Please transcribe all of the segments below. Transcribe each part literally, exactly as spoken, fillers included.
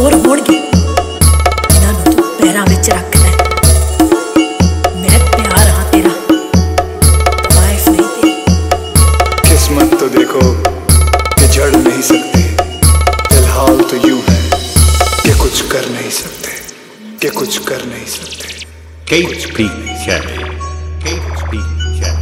कमजोर होणगे इन्हां नूं तू पैरां विच रख लै। मैं प्यार हाँ तेरा, वाइफ नहीं तेरी। किस्मत तो देखो कि झड़ नहीं सकती, फिलहाल तो यूं है कि कुछ कर नहीं सकते, कि कुछ कर नहीं सकते। Kate P. Cherry. Kate P. Cherry.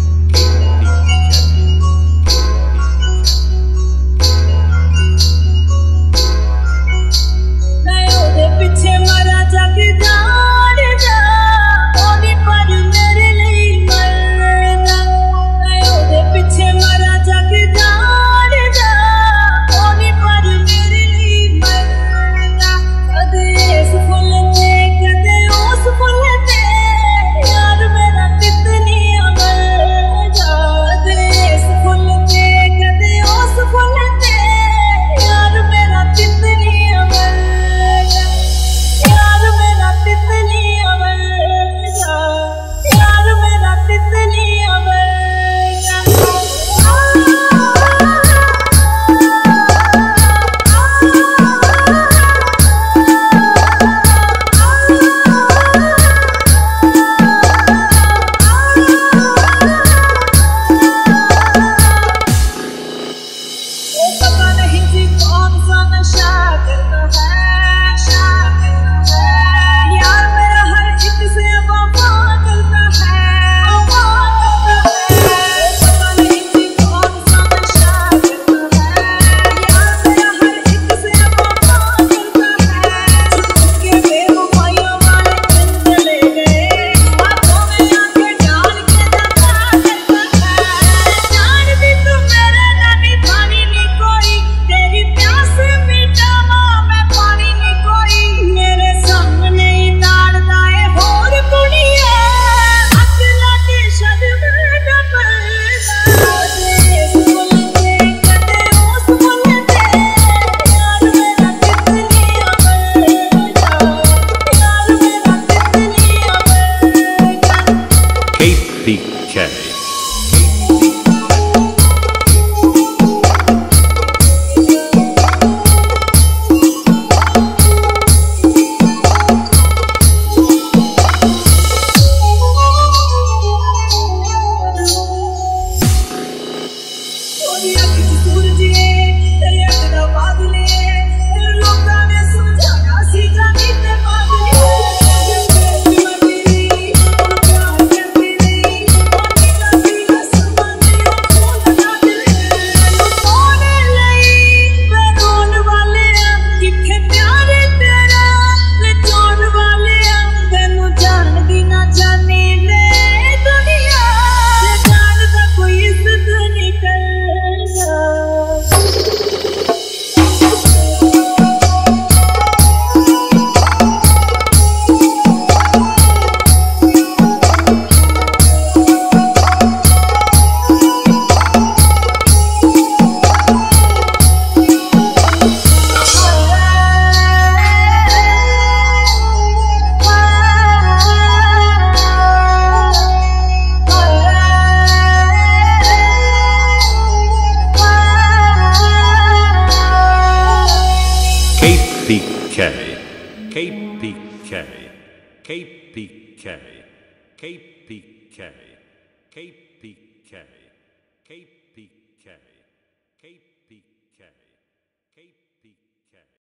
Cherry. Kate P. Cherry. Kate P. Cherry. Kate P. Cherry. Kate